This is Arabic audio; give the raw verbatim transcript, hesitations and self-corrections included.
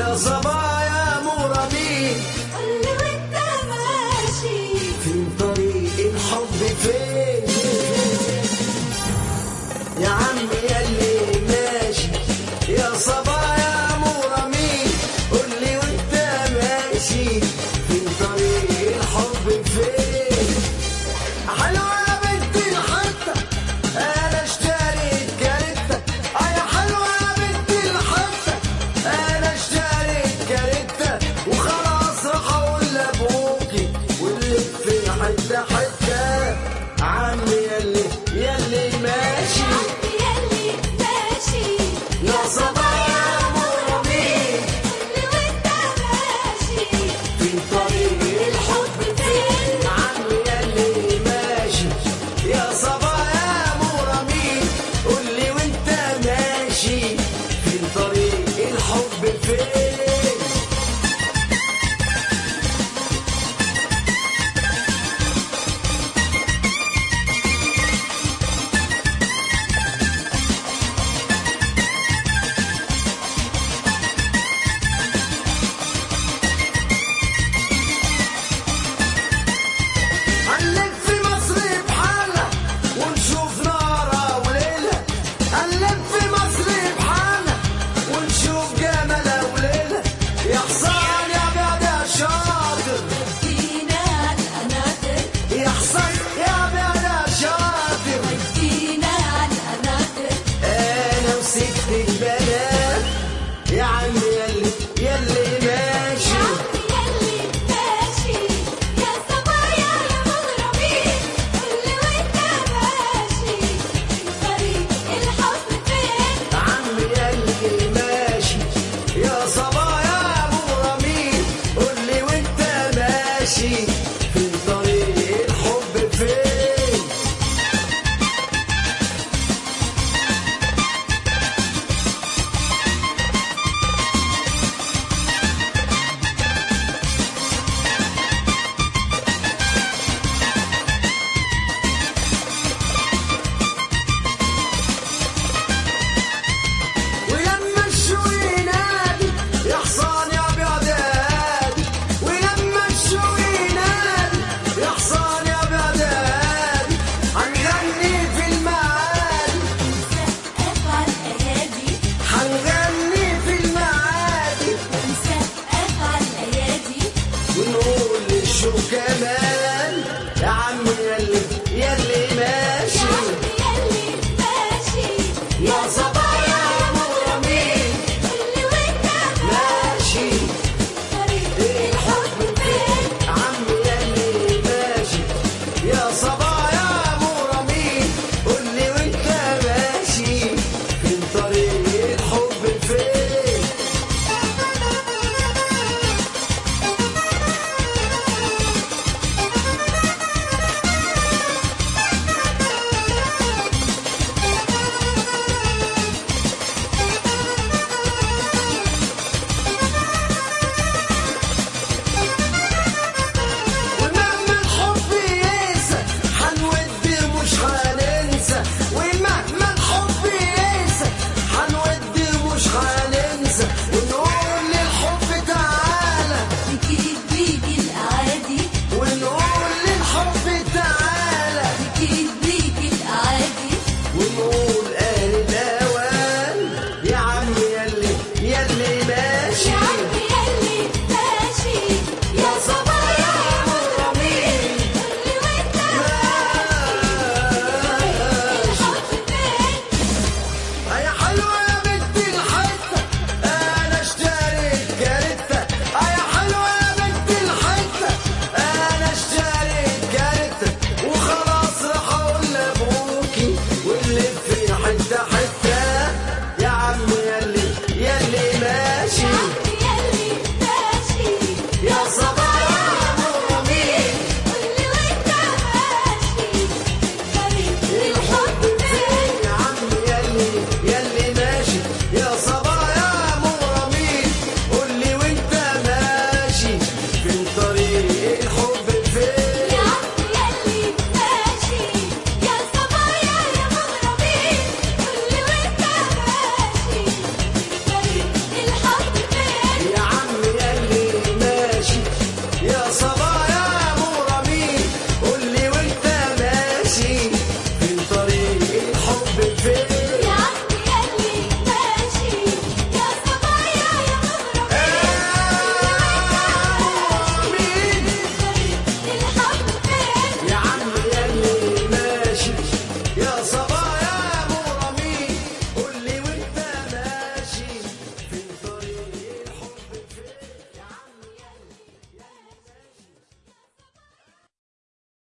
يا صبايا مرامين قولي وانت ماشي في طريق الحب فين يا عم ياللي ماشي يا صبايا مرامين قولي وانت ماشي في طريق الحب فين حلوة يا بنت الحتة انا اشتريت كارتة اه يا حلوة يا بنت الحتة انا اشتريت كارتة وخلاص راح اقول لابوكي واللي في حتة حتة عم ياللي ياللي ماشي عمي ياللي ماشي يا صبايا مرامين قولي وانت ماشي في طريق الحب فين عم ياللي ماشي يا صبايا مرامين قولي وانت ماشي في طريق الحب فين هنلف في مصر بحالها ونشوف نارها وليلها هنلف في مصر بحالها ونشوف جمالها وليلها يا حصان يا بعد يا شاطر ودينا القناطر يا حصان يا بعد يا شاطر ودينا القناطر انا وست البنات يا عم ياللي ياللي ماشي عمي ياللي ماشي يا صبايا يا مغرمين قولي وانت ماشي في طريق الحب فين عم ياللي ماشي يا صبايا مرامين قولي وانت ماشي في طريق الحب فين ولما الشوي ينادي يا حصان يا بعدادي ولما الشوي ينادي يا حصان يا بعدادي هنغني في المعادي نسقف على الايادي هنغني في المعادي نسقف على الايادي ونقول للشو كمان يا عم ياللي ياللي ماشي يا عمي ياللي ماشي يا صبايا مرامين قولي وانت ماشي طريق الحب الحب فين فين عم ياللي ماشي يا صبايا مرامين قولي وانت ماشي في طريق الحب فين ومهما الحب يقسى حنودي مش هننسى ومهما الحب يقسى حنودي مش هننسى ونقول للحب تعالى اكيد بيجي الاعادي ونقول للحب تعالى اكيد بيجي الاعادي ونقول